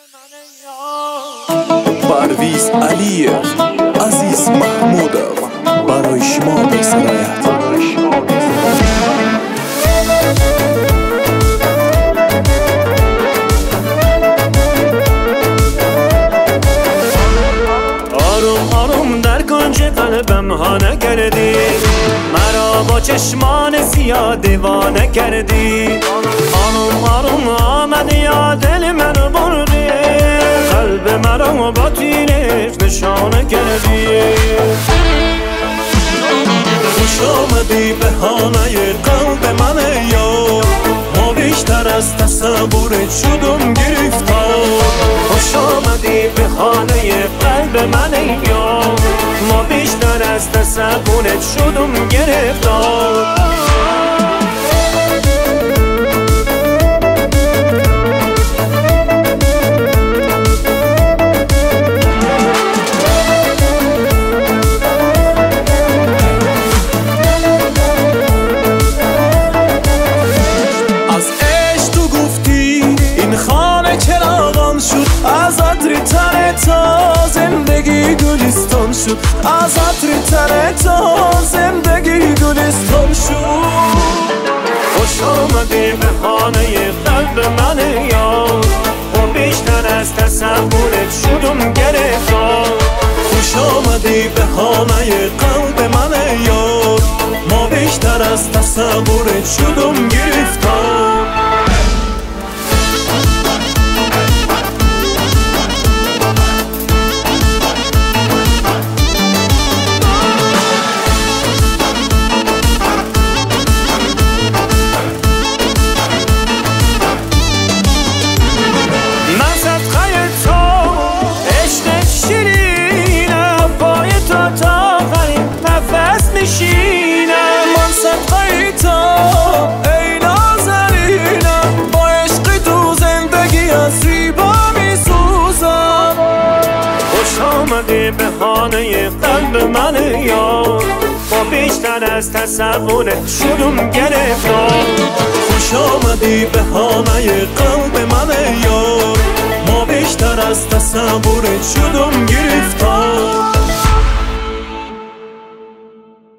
پرویز علیه عزیز محمودов برای شما می‌سراید. آروم آروم در کنج قلبم خانه کردی، مرا با چشمان سیاه دیوانه کردی. آروم آروم آمدی یا دل منو بردی، قلب مرا با تیرش نشانه کردی. خوش آمدی به خانه قلب من یار، ما بیشتر از تصورت شدم گرفتار. خوش آمدی به خانه قلب من یار، ما بیشتر از تصورت شدم گرفتار. از عطر تن تا زندگی گلستان شد، از عطر تن تا زندگی گلستان شد. خوش آمدی به خانه قلب من یار، و بیشتر از تصورت شدم گرفتار. خوش آمدی به خانه قلب من یار، ما بیشتر از تصورت شدم گرفتار. من صدقه تا ای نازنینم، با عشق تو زندگی از زیبا می سوزم. خوش آمدی به خانه قلب من یار، با بیشتر از تصورت شدم گرفتار. خوش آمدی به خانه قلب من یار، ما بیشتر از تصورت شدم گرفتار.